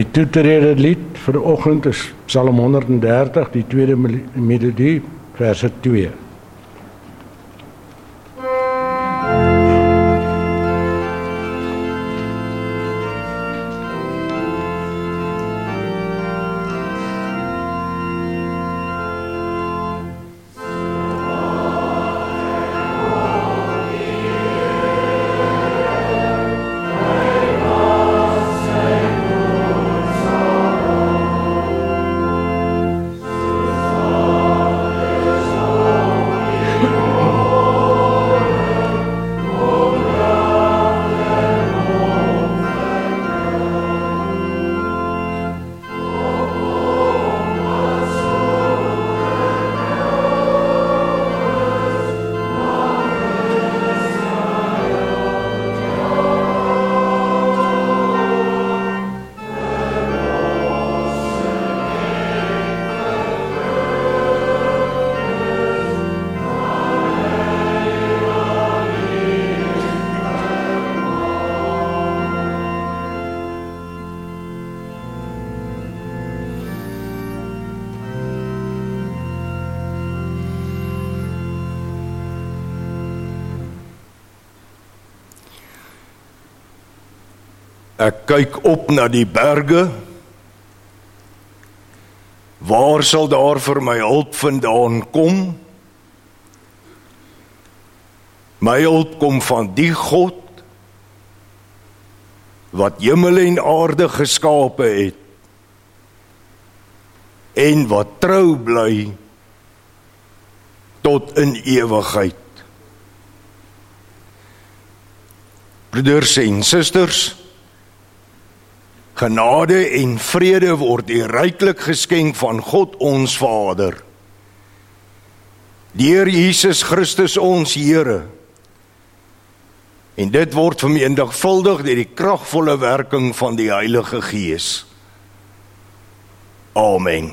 Die toetrede lied vir die oggend is Psalm 130, die tweede melodie, verse 2. Ek kyk op na die berge. Waar sal daar vir my hulp vandaan kom? My hulp kom van die God wat hemel en aarde geskape het en wat trou bly tot in ewigheid. Broeders en susters, genade en vrede word u ryklik geskenk van God ons Vader, deur Jesus Christus ons Here, en dit word vermenigvuldig deur die kragvolle werking van die Heilige Gees. Amen.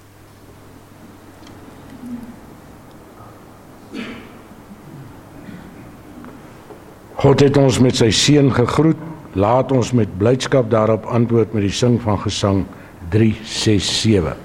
God het ons met sy seën gegroet. Laat ons met blydskap daarop antwoord met die sing van Gesang 367.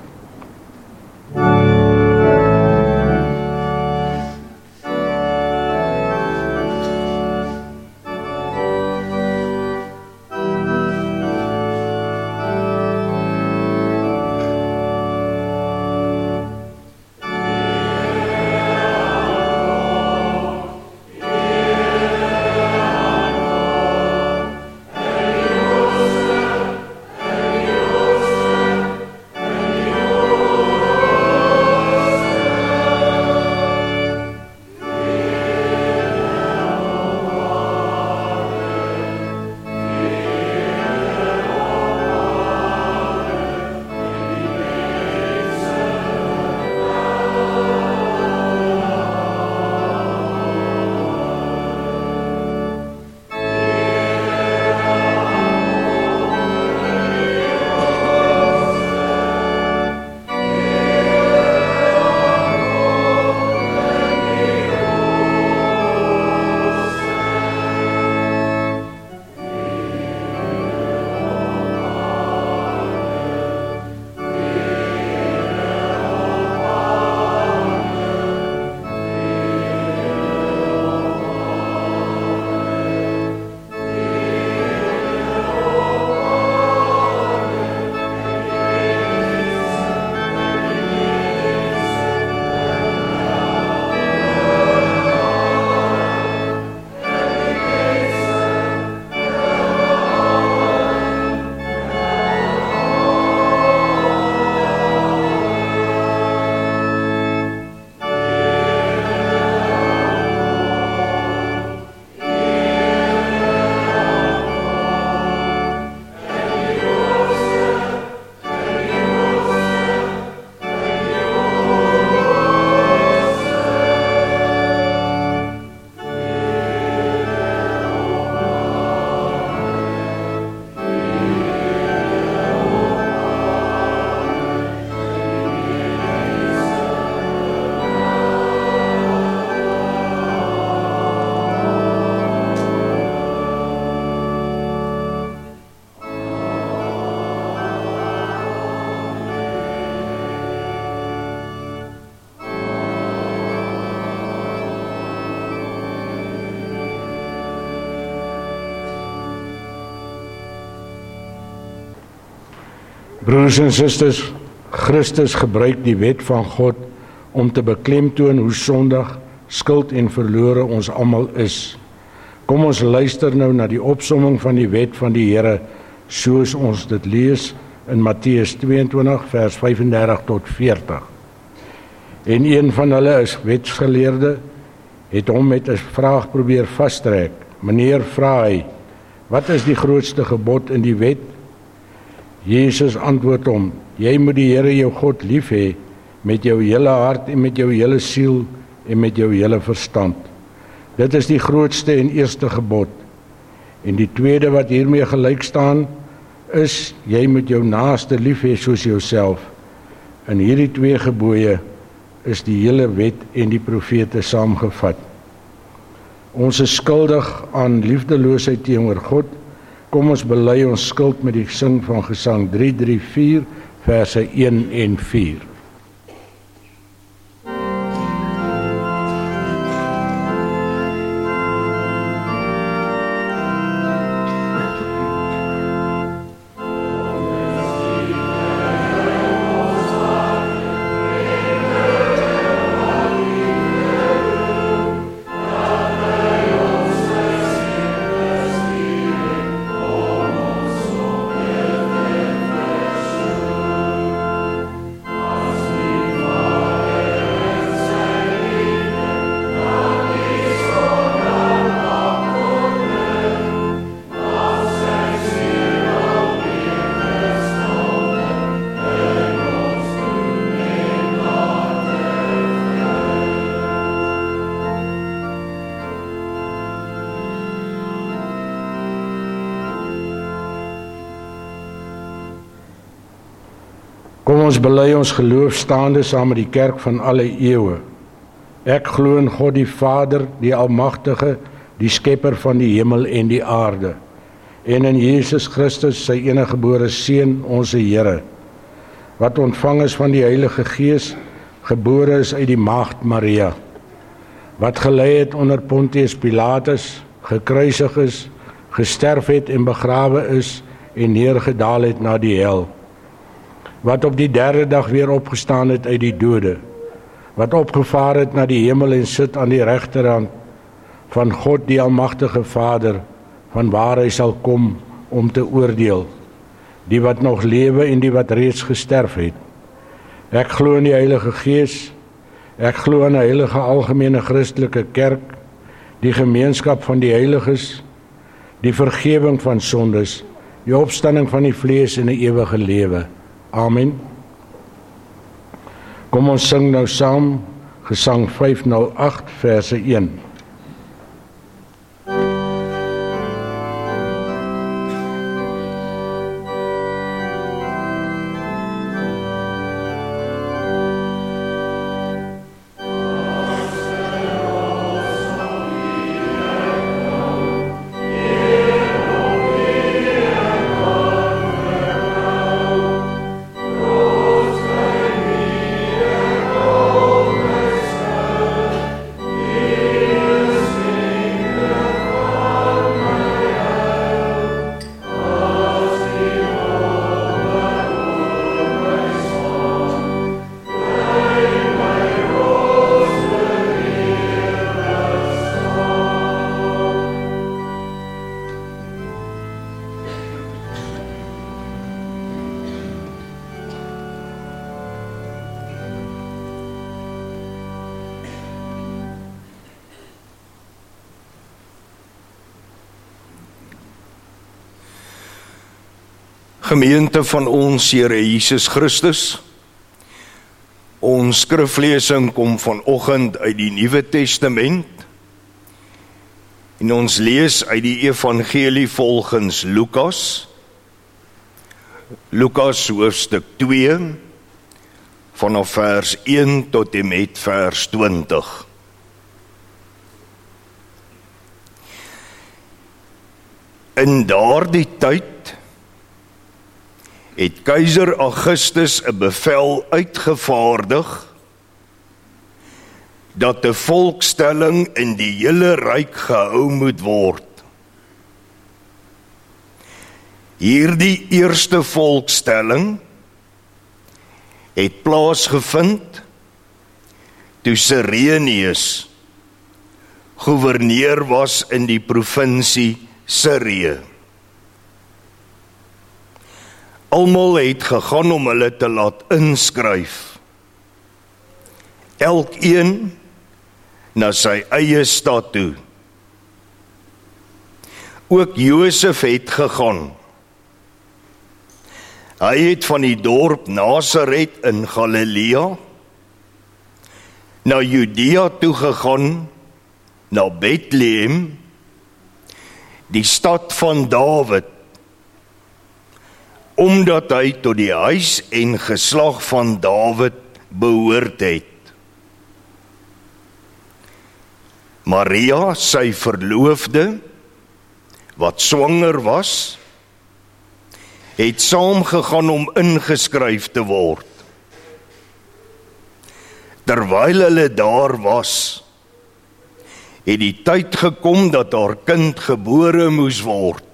Broers en susters, Christus gebruik die wet van God om te beklemtoon hoe sondig, skuld en verlore ons almal is. Kom ons luister nou na die opsomming van die wet van die Here, soos ons dit lees in Matteus 22 vers 35 tot 40. En een van hulle is wetsgeleerde, het hom met 'n vraag probeer vastrek. Meneer, vra hy, wat is die grootste gebod in die wet? Jesus antwoord hom, jy moet die Here jou God lief hê met jou hele hart en met jou hele siel en met jou hele verstand. Dit is die grootste en eerste gebod. En die tweede wat hiermee gelyk staan, is jy moet jou naaste lief hê soos jouself. In hierdie twee gebooie is die hele wet en die profete saamgevat. Ons is skuldig aan liefdeloosheid teenoor God. Kom ons bely ons skuld met die sing van Gesang 334 verse 1 en 4. Kom ons bely ons geloof staande saam met die kerk van alle eeue. Ek glo in God die Vader, die Almagtige, die Skepper van die hemel en die aarde, en in Jesus Christus, sy eniggebore Seun, onze Here, wat ontvang is van die Heilige Gees, gebore is uit die maagd Maria, wat gelei het onder Pontius Pilatus, gekruisig is, gesterf het en begrawe is en neergedaal het na die hel, wat op die derde dag weer opgestaan het uit die dode, wat opgevaar het na die hemel en sit aan die regterhand van God die Almagtige Vader, van waar hy sal kom om te oordeel, die wat nog lewe en die wat reeds gesterf het. Ek glo in die Heilige Gees, ek glo in 'n heilige algemene Christelike kerk, die gemeenskap van die heiliges, die vergewing van sondes, die opstanding van die vlees en 'n ewige lewe. Amen. Kom ons sing nou saam Gesang 508 verse 1. Gemeente van ons Here Jesus Christus, ons skriflesing kom vanoggend uit die Nuwe Testament en ons lees uit die Evangelie volgens Lukas, hoofstuk 2 vanaf vers 1 tot en met vers 20. In daardie tyd het keiser Augustus 'n bevel uitgevaardig dat 'n volkstelling in die hele ryk gehou moet word. Hierdie eerste volkstelling het plaasgevind toe Cyrenius gouverneur was in die provinsie Syrië. Almal het gegaan om hulle te laat inskryf. Elkeen na sy eie stad toe. Ook Josef het gegaan. Hy het van die dorp Nasaret in Galilea na Judea toe gegaan, na Bethlehem, die stad van Dawid, omdat hy tot die huis en geslag van Dawid behoort het. Maria, sy verloofde, wat swanger was, het saamgegaan om ingeskryf te word. Terwyl hulle daar was, het die tyd gekom dat haar kind gebore moes word.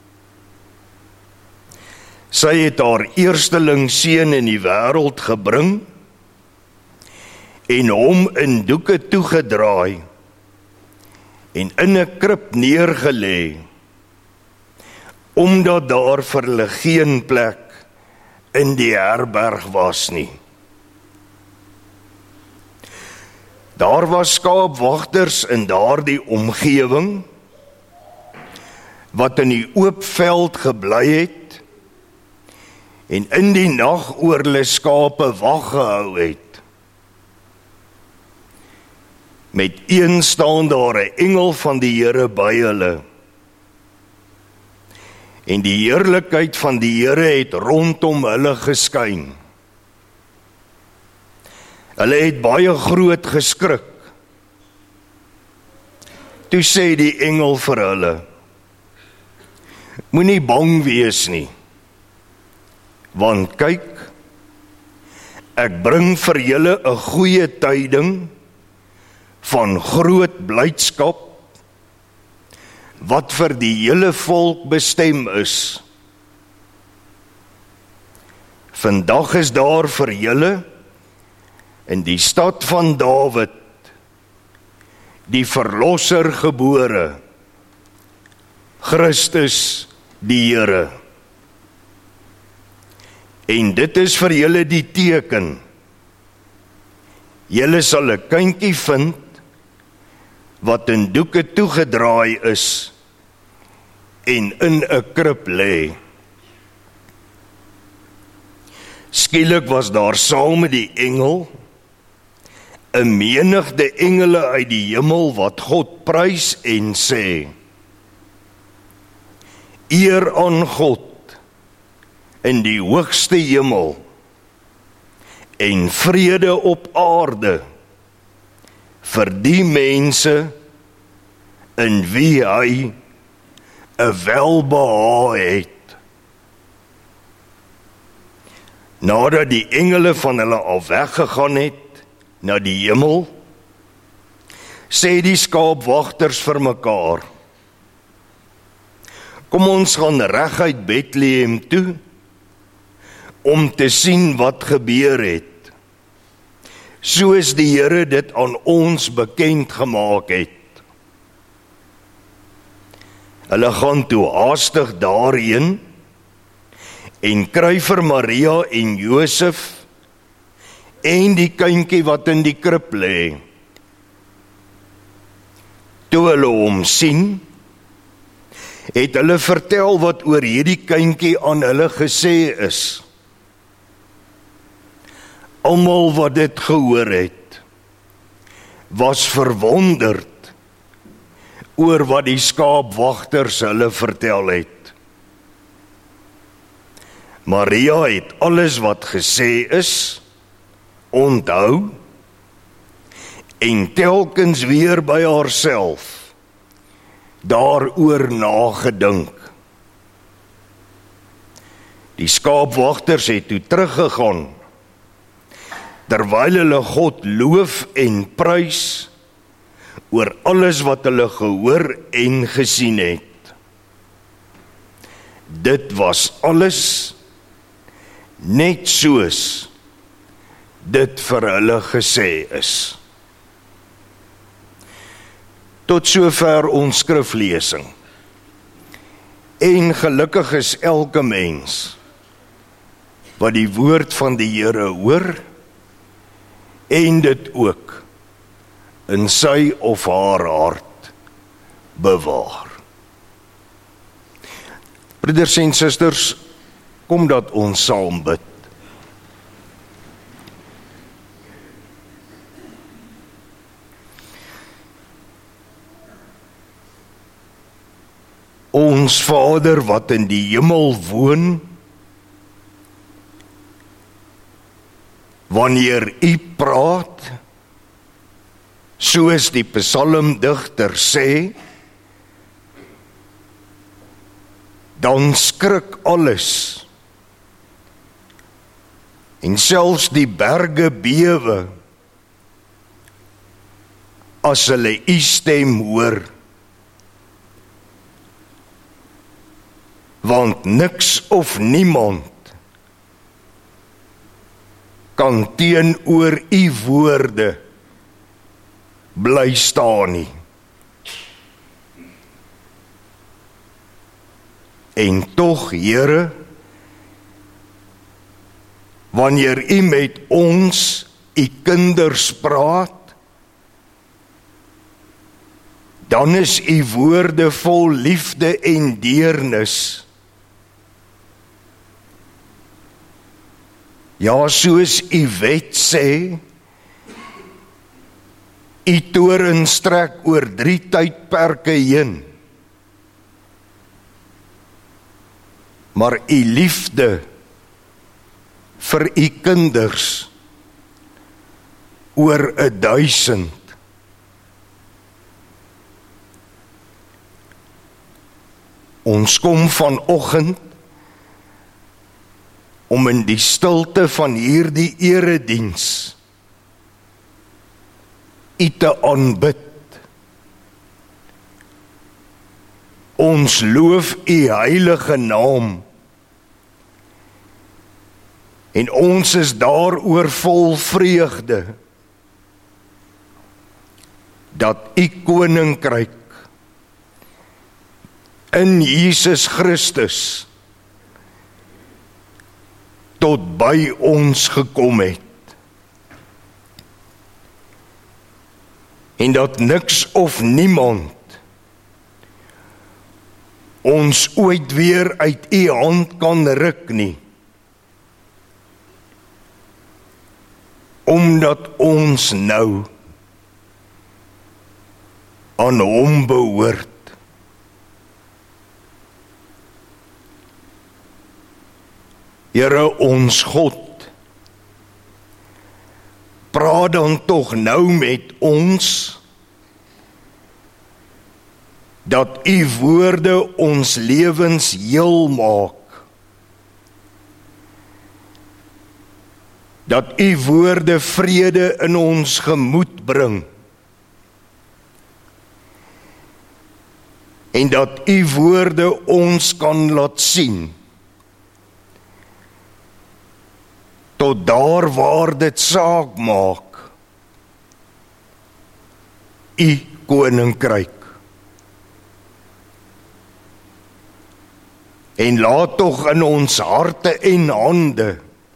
Sy het haar eersteling seun in die wêreld gebring en hom in doeke toegedraai en in 'n krib neergelê, omdat daar vir hulle geen plek in die herberg was nie. Daar was skaapwagters in daardie omgewing, wat in die oop veld gebly het, en in die nag oor hulle skape wag gehou het. Met een staan daar 'n engel van die Here by hulle, en die heerlikheid van die Here het rondom hulle geskyn. Hulle het baie groot geskrik. Toe sê die engel vir hulle, moenie bang wees nie, want kyk, ek bring vir julle 'n goeie tyding van groot blydskap, wat vir die hele volk bestem is. Vandag is daar vir julle in die stad van Dawid die Verlosser gebore, Christus die Here. En dit is vir julle die teken. Julle sal 'n kindjie vind wat in doeke toegedraai is en in 'n krib lê. Skielik was daar saam met die engel 'n menigte engele uit die hemel wat God prys en sê: Eer aan God in die hoogste hemel en vrede op aarde vir die mense in wie hy 'n welbehae het. Nadat die engele van hulle al weggegaan het na die hemel, sê die skaapwagters vir mekaar: Kom ons gaan reguit Bethlehem toe om te sien wat gebeur het, soos die Here dit aan ons bekend gemaak het. Hulle gaan toe haastig daarheen en kry vir Maria en Josef en die kindjie wat in die krib lê. Toe hulle hom sien, het hulle vertel wat oor hierdie kindjie aan hulle gesê is. Almal wat dit gehoor het, was verwonderd oor wat die skaapwagters hulle vertel het. Maria het alles wat gesê is onthou en telkens weer by haarself daaroor nagedink. Die skaapwagters het toe teruggegaan, terwyl hulle God loof en prys oor alles wat hulle gehoor en gesien het. Dit was alles net soos dit vir hulle gesê is. Tot sover ons skriflesing. En gelukkig is elke mens wat die woord van die Here hoor en dit ook in sy of haar hart bewaar. Broeders en susters, kom dat ons saam bid. Ons Vader wat in die hemel woon, wanneer U praat, soos die psalmdigter sê, dan skrik alles, en selfs die berge bewe, as hulle U stem hoor, want niks of niemand kan teenoor U woorde bly staan nie. En tog, Here, wanneer U met ons, U kinders praat, dan is U woorde vol liefde en deernis. Ja, soos U wet sê, U toren strek oor 3 tydperke heen. Maar U liefde vir U kinders oor 1000. Ons kom vanoggend om in die stilte van hierdie erediens U te aanbid. Ons loof U heilige naam en ons is daaroor vol vreugde dat U koninkryk in Jesus Christus tot by ons gekom het. En dat niks of niemand ons ooit weer uit U hand kan ruk nie. Omdat ons nou aan Hom behoort. Here ons God, praat dan tog nou met ons, dat U woorde ons lewens heel maak, dat U woorde vrede in ons gemoed bring, en dat U woorde ons kan laat sien, tot daar waar dit saak maak, U koninkryk. En laat tog in ons harte en hande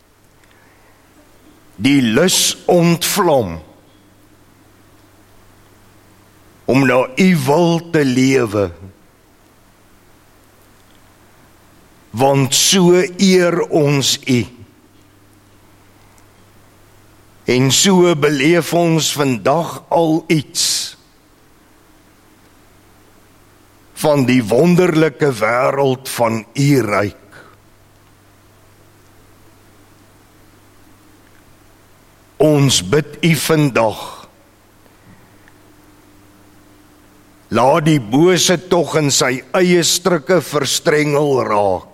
die lus ontvlam om na U wil te lewe, want so eer ons U. En so beleef ons vandag al iets van die wonderlike wêreld van U ryk. Ons bid U vandag, laat die bose tog in sy eie strikke verstrengel raak.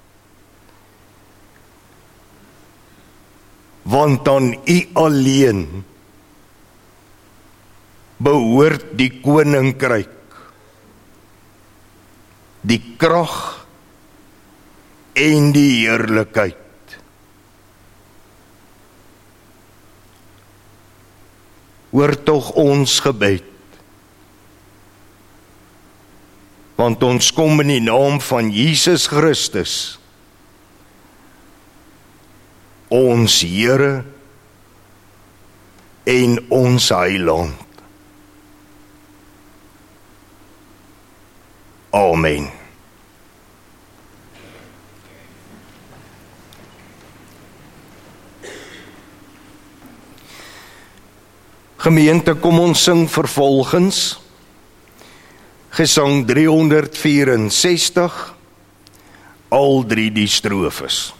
Want aan U alleen behoort die koninkryk, die krag en die heerlikheid hoor tog ons gebed. Want ons kom in die naam van Jesus Christus, ons Here en ons Heiland. Amen. Gemeente, kom ons sing vervolgens Gesang 364, al 3 die strofes.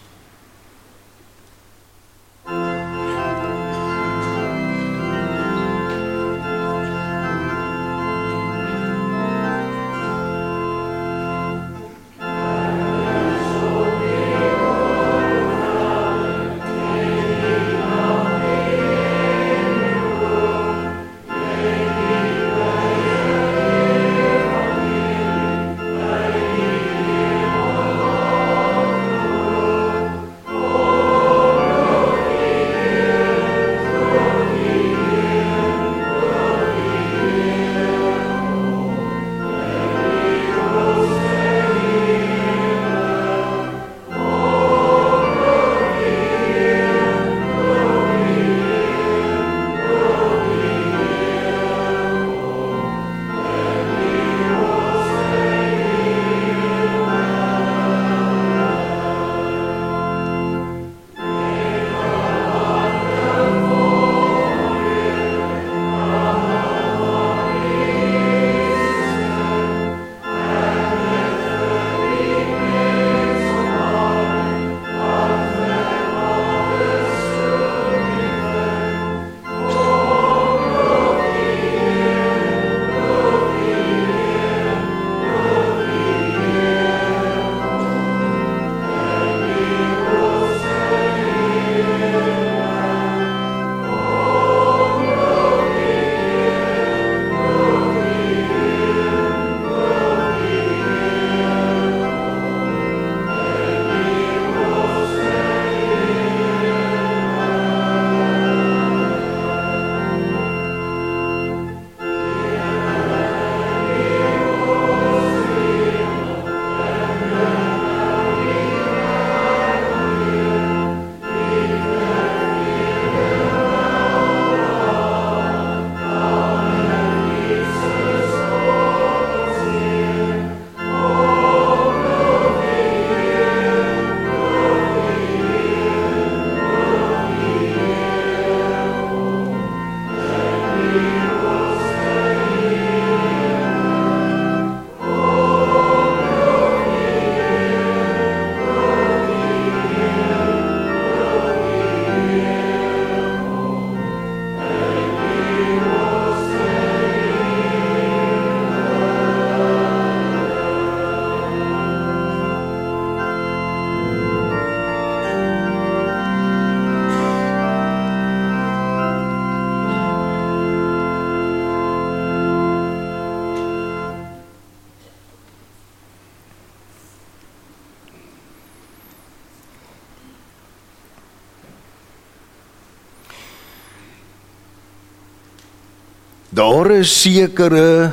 Daar is sekere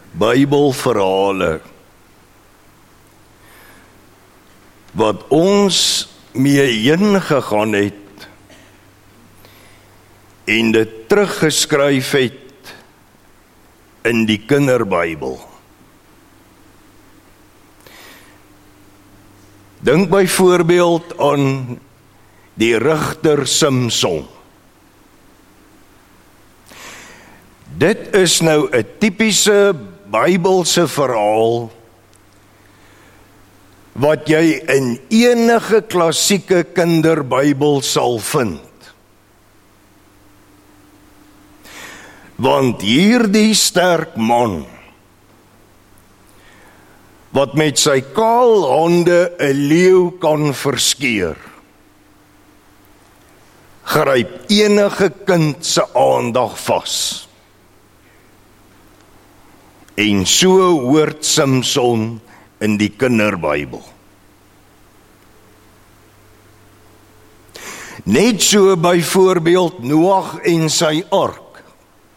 Bybelverhale wat ons mee heen gegaan het en dit teruggeskryf het in die kinderbybel. Dink byvoorbeeld aan die rigter Samson. Dit is nou 'n tipiese Bybelse verhaal wat jy in enige klassieke kinderbybel sal vind. Want hierdie sterk man, wat met sy kaal hande 'n leeu kan verskeur, gryp enige kind se aandag vas. En so hoort Samson in die kinderbybel. Net so byvoorbeeld Noag en sy ark.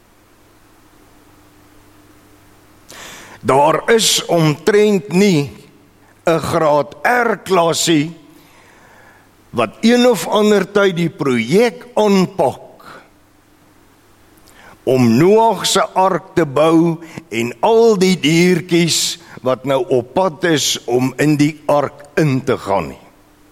Daar is omtrent nie 'n graad R-klasie wat een of ander tyd die projek aanpak om Noag se ark te bou en al die diertjies wat nou op pad is om in die ark in te gaan nie.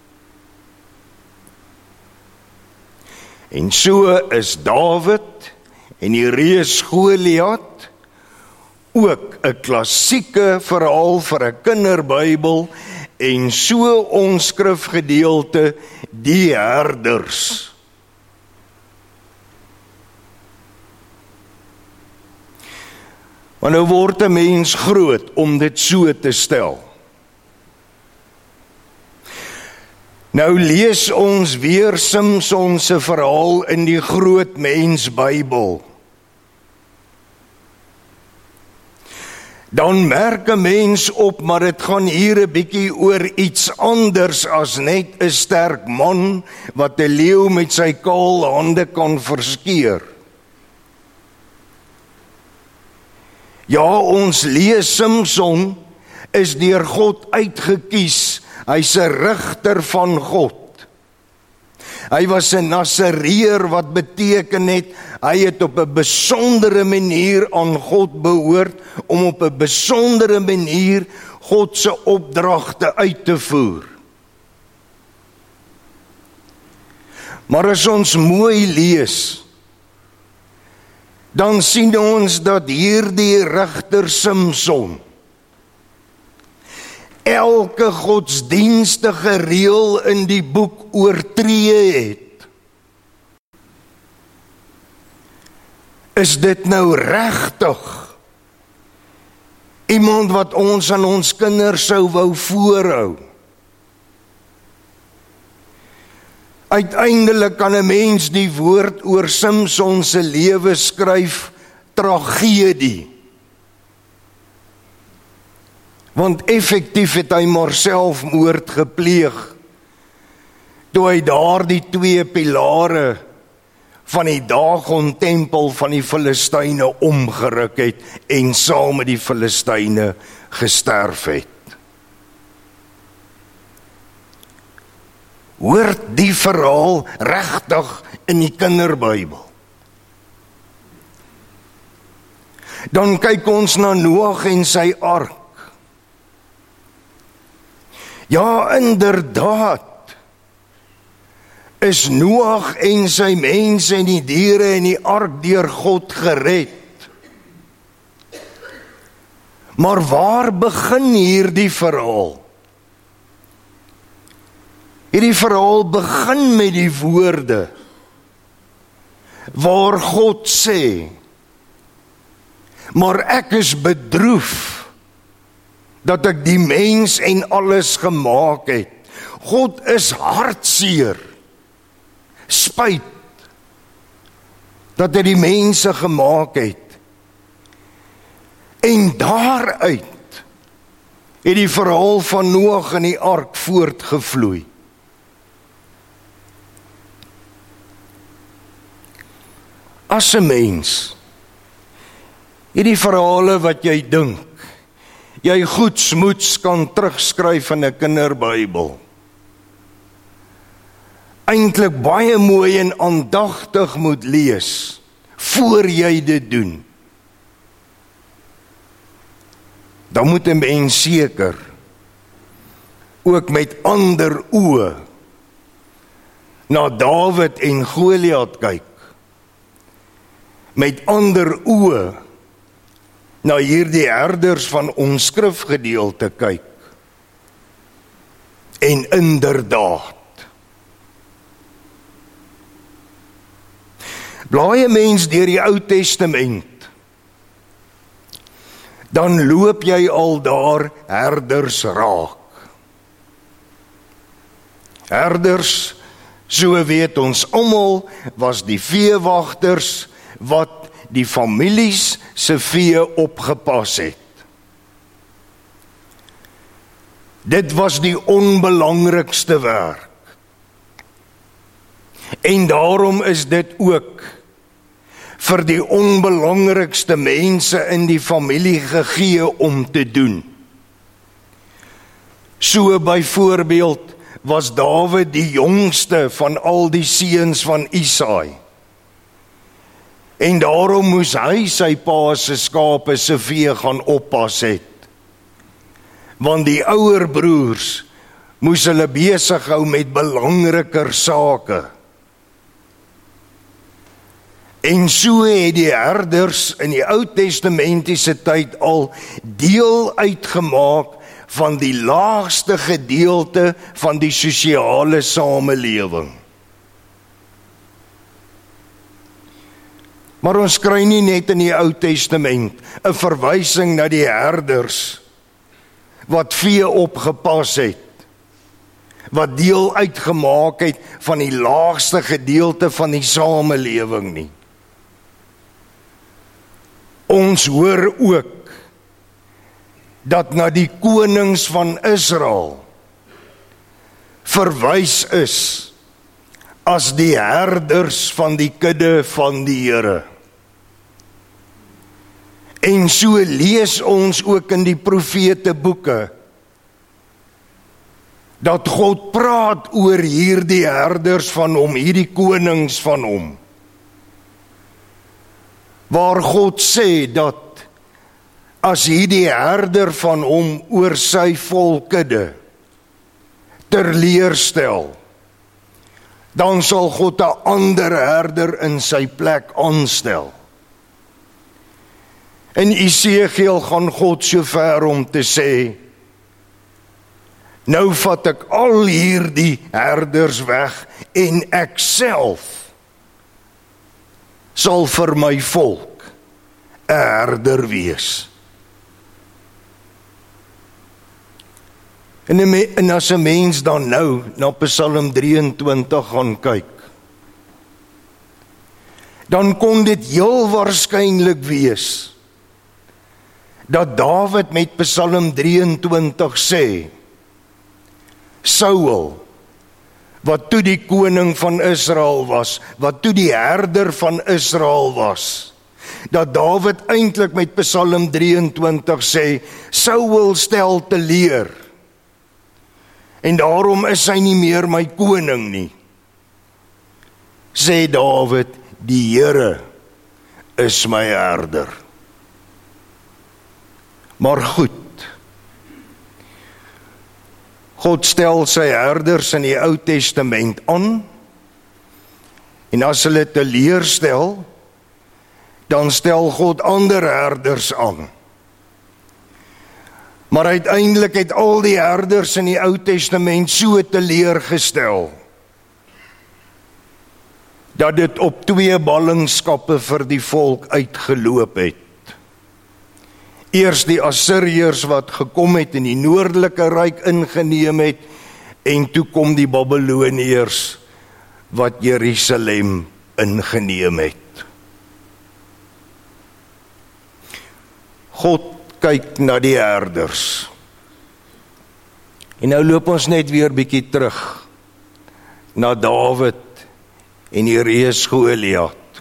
En so is Dawid en die reus Goliat ook 'n klassieke verhaal vir 'n kinderbybel en so ons skrifgedeelte die herders. Maar nou word 'n mens groot om dit so te stel. Nou lees ons weer Samson se verhaal in die Groot Mens Bybel. Dan merk 'n mens op, maar dit gaan hier 'n bietjie oor iets anders as net 'n sterk man wat 'n leeu met sy kaal hande kan verskeer. Ja, ons lees Samson is deur God uitgekies. Hy's 'n rigter van God. Hy was 'n Nasareër wat beteken het, hy het op 'n besondere manier aan God behoort, om op 'n besondere manier God se opdragte uit te voer. Maar as ons mooi lees, dan sien ons dat hierdie rigter Samson elke godsdienstige reël in die boek oortree het. Is dit nou regtig iemand wat ons aan ons kinders sou wou voorhou? Uiteindelik kan 'n mens die woord oor Samson se lewe skryf tragedie. Want effektief het hy maar selfmoord gepleeg toe hy daardie 2 pilare van die Dagon tempel van die Filistyne omgeruk het en saam met die Filistyne gesterf het. Hoort die verhaal regtig in die kinderbybel? Dan kyk ons na Noag en sy ark. Ja, inderdaad, is Noag en sy mense en die diere en die ark deur God gered. Maar waar begin hierdie verhaal? Hierdie verhaal begin met die woorde waar God sê, maar ek is bedroef dat ek die mens en alles gemaak het. God is hartseer, spyt dat hy die mense gemaak het. En daaruit het die verhaal van Noag en die ark voortgevloei. As 'n mens hierdie verhale wat jy dink jy goedsmoeds kan terugskryf in 'n kinderbybel, eintlik baie mooi en aandagtig moet lees voor jy dit doen, dan moet 'n mens seker ook met ander oë na Dawid en Goliat kyk, met ander oë na hierdie herders van ons skrifgedeelte kyk. En inderdaad, blaai 'n mens deur die Ou Testament, dan loop jy al daar herders raak. Herders, so weet ons almal, was die veewagters wat die families se vee opgepas het. Dit was die onbelangrikste werk. En daarom is dit ook vir die onbelangrikste mense in die familie gegee om te doen. So byvoorbeeld was Dawid die jongste van al die seuns van Isaai. En daarom moes hy sy pa se skape se vee gaan oppas het. Want die ouer broers moes hulle besig hou met belangriker sake. En so het die herders in die Ou Testamentiese tyd al deel uitgemaak van die laagste gedeelte van die sosiale samelewing. Maar ons kry nie net in die Ou Testament 'n verwysing na die herders wat vee opgepas het, wat deel uitgemaak het van die laagste gedeelte van die samelewing nie. Ons hoor ook dat na die konings van Israel verwys is as die herders van die kudde van die Here. En so lees ons ook in die profeteboeke dat God praat oor hierdie herders van hom, hierdie konings van hom. Waar God sê dat as hierdie herder van hom oor sy volkudde terleurstel, dan sal God 'n ander herder in sy plek aanstel. In Esegiel gaan God so ver om te sê, nou vat ek al hierdie herders weg en ek self sal vir my volk 'n herder wees. En as 'n mens dan nou na Psalm 23 gaan kyk, dan kon dit heel waarskynlik wees dat Dawid met Psalm 23 sê, Saul, wat toe die koning van Israel was, wat toe die herder van Israel was, dat Dawid eintlik met Psalm 23 sê, Saul stel teleur, en daarom is hy nie meer my koning nie. Sê Dawid, die Here is my herder. Maar goed, God stel sy herders in die Ou Testament aan, en as hulle teleurstel, dan stel God ander herders aan. Maar uiteindelik het al die herders in die Ou Testament so teleurgestel, dat dit op 2 ballingskappe vir die volk uitgeloop het. Eers die Assiriërs wat gekom het en die noordelike ryk ingeneem het, en toe kom die Babyloniërs wat Jerusalem ingeneem het. God kyk na die herders. En nou loop ons net weer bietjie terug na Dawid en die reus Goliat.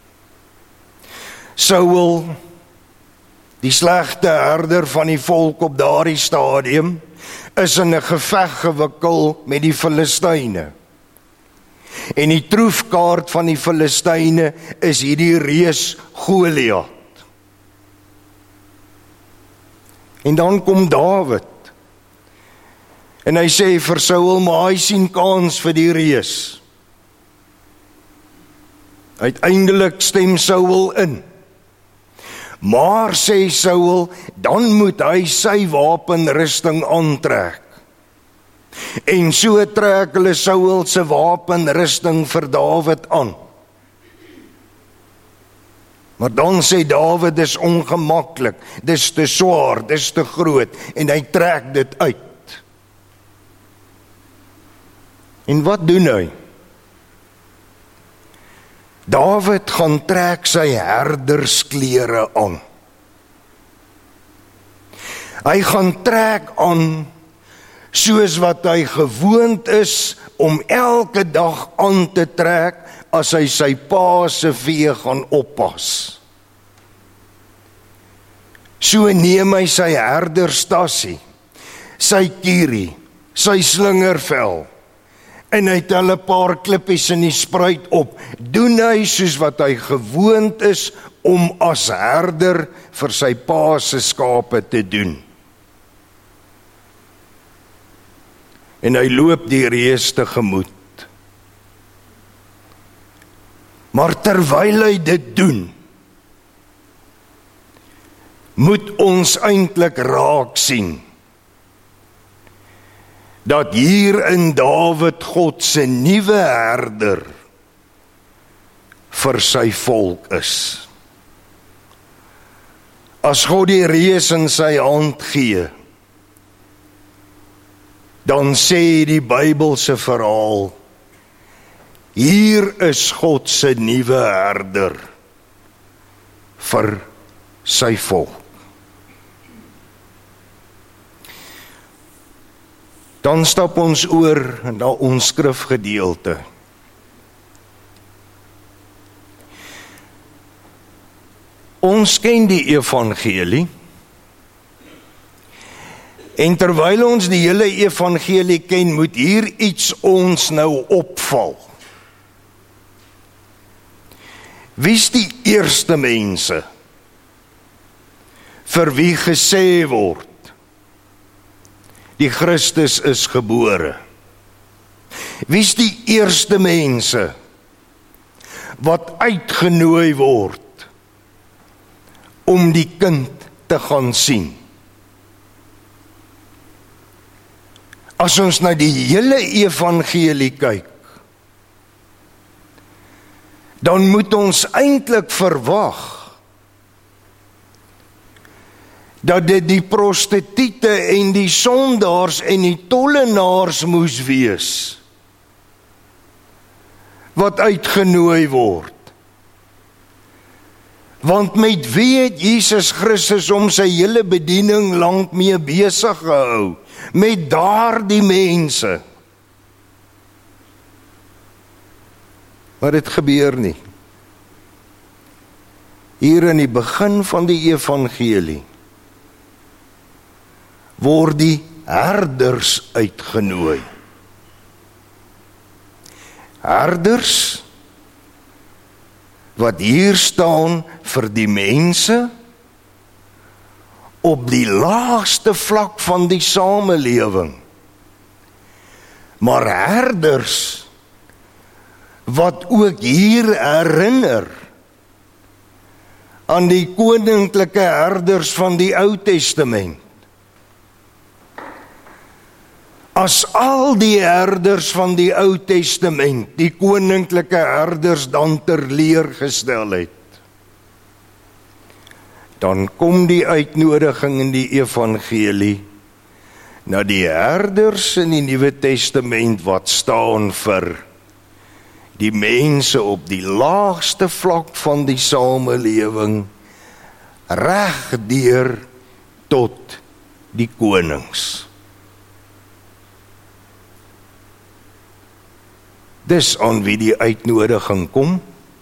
Saul, die slegte herder van die volk op daardie stadium, is in 'n geveg gewikkel met die Filistyne. En die troefkaart van die Filistyne is hierdie reus Goliat. En dan kom Dawid, en hy sê vir Saul, maar hy sien kans vir die reus. Uiteindelik stem Saul in. Maar, sê Saul, dan moet hy sy wapenrusting aantrek. En so trek hulle Saul se wapenrusting vir Dawid aan. Maar dan sê Dawid, dis ongemaklik, dis te swaar, dis te groot, en hy trek dit uit. En wat doen hy? Dawid gaan trek sy herdersklere aan. Hy gaan trek aan soos wat hy gewoond is om elke dag aan te trek as hy sy pa se vee gaan oppas. So neem hy sy herderstassie, sy kierie, sy slingervel, en hy tel 'n paar klippies in die spruit op, doen hy soos wat hy gewoond is om as herder vir sy pa se skape te doen. En hy loop die reus tegemoet. Maar terwyl hy dit doen, moet ons eintlik raak sien dat hier in Dawid God se nuwe herder vir sy volk is. As God die reus in sy hand gee, dan sê die Bybelse verhaal, hier is God se nuwe herder vir sy volk. Dan stap ons oor na ons skrifgedeelte. Ons ken die evangelie, en terwyl ons die hele evangelie ken, moet hier iets ons nou opval. Wie is die eerste mense vir wie gesê word, die Christus is gebore? Wie is die eerste mense wat uitgenooi word om die kind te gaan sien? As ons na die hele evangelie kyk, dan moet ons eintlik verwag dat dit die prostituie en die sondaars en die tollenaars moes wees wat uitgenooi word. Want met wie het Jesus Christus om sy hele bediening lank mee besig gehou? Met daardie mense. Maar dit gebeur nie. Hier in die begin van die evangelie word die herders uitgenooi. Herders wat hier staan vir die mense op die laagste vlak van die samelewing. Maar herders wat ook hier herinner aan die koninklike herders van die Ou Testament. As al die herders van die Ou Testament die koninklike herders dan terleer gestel het, dan kom die uitnodiging in die evangelie na die herders in die Nuwe Testament wat staan vir die mense op die laagste vlak van die samelewing, regdeur tot die konings. Dis aan wie die uitnodiging kom.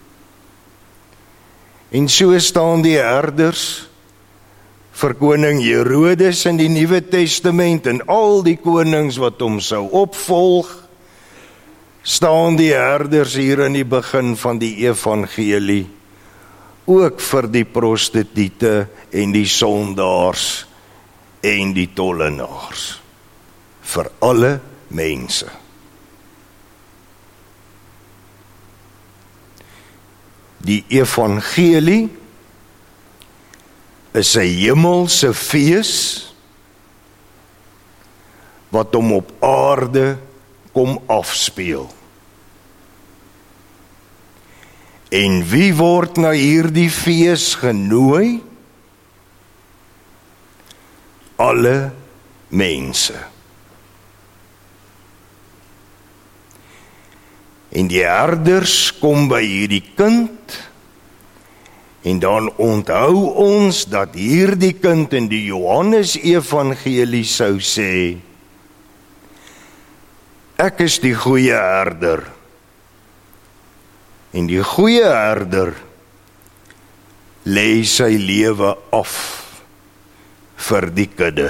En so staan die herders vir koning Herodes in die Nuwe Testament en al die konings wat hom sou opvolg, staan die herders hier in die begin van die evangelie, ook vir die prostituie en die sondaars en die tollenaars, vir alle mense. Die evangelie is 'n hemelse fees wat hom op aarde kom afspeel. En wie word na hierdie fees genooi? Alle mense. En die herders kom by hierdie kind, en dan onthou ons dat hierdie kind in die Johannes Evangelie sou sê, Ek is die goeie herder. En die goeie herder lê sy lewe af vir die kudde.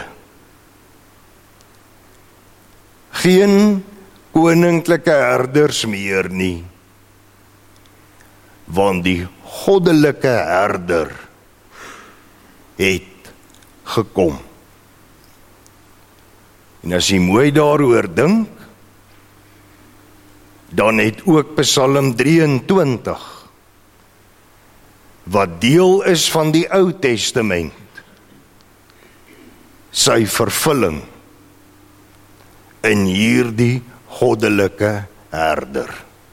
Geen koninklike herders meer nie, want die goddelike herder het gekom. En as jy mooi daaroor dink, dan het ook Psalm 23, wat deel is van die Ou Testament, sy vervulling in hierdie goddelike herder.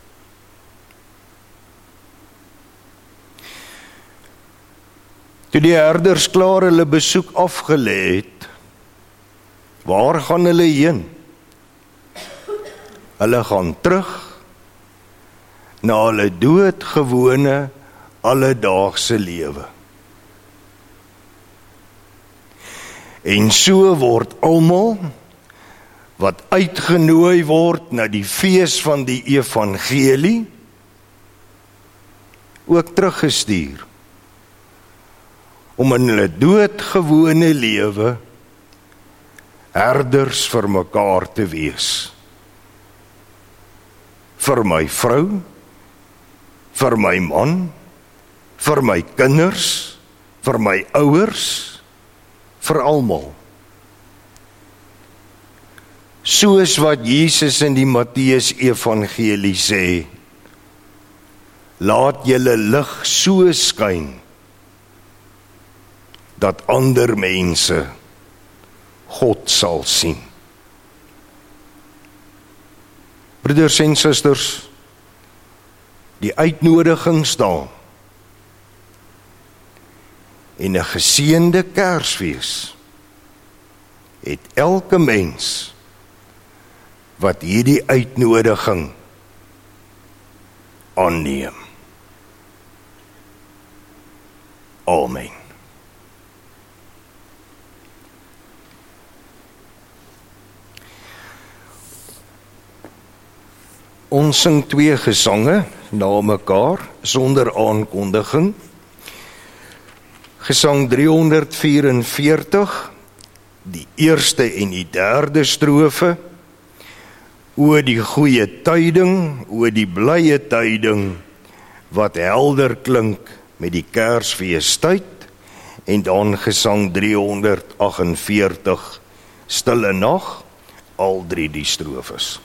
Toe die herders klaar hulle besoek afgelê het, waar gaan hulle heen? Hulle gaan terug na hulle doodgewone alledaagse lewe. En so word almal wat uitgenooi word na die fees van die evangelie ook teruggestuur om in hulle doodgewone lewe herders vir mekaar te wees. Vir my vrou, vir my man, vir my kinders, vir my ouers, vir almal. Soos wat Jesus in die Matteus Evangelie sê, laat julle lig so skyn, dat ander mense God sal sien. Broeders en susters, die uitnodiging staan en 'n geseënde Kersfees het elke mens wat hierdie uitnodiging aanneem. Amen. Ons sing 2 gesange na mekaar sonder aankondiging. Gesang 344, die eerste en die derde strofe, o die goeie tyding, o die blye tyding, wat helder klink met die Kersfeestyd, en dan gesang 348, stille nag, al 3 die strofes.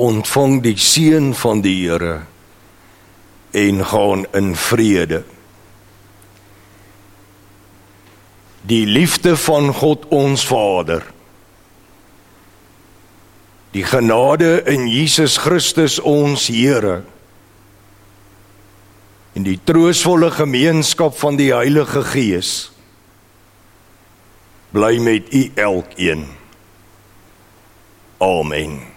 ontvang die seën van die Here en gaan in vrede. Die liefde van God ons Vader, die genade in Jesus Christus ons Here, en die troostvolle gemeenskap van die Heilige Gees, bly met u elkeen. Amen.